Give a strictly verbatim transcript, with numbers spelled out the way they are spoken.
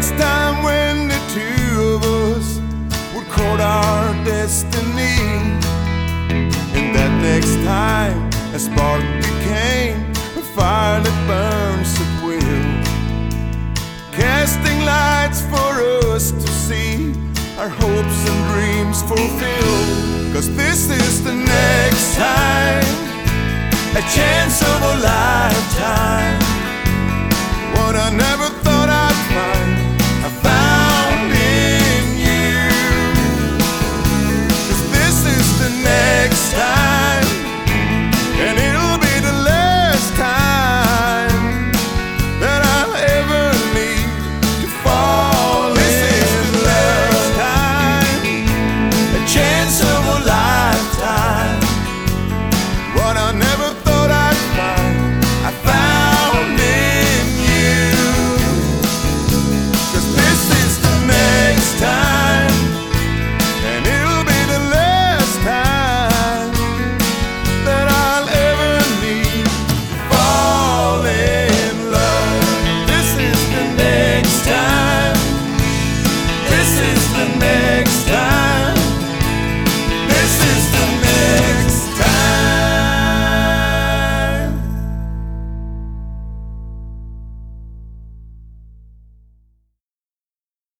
next time when the two of us would court our destiny. And that next time a spark became a fire that burns at will, casting lights for us to see our hopes and dreams fulfilled. 'Cause this is the next time, a chance of a lifetime. What I never thought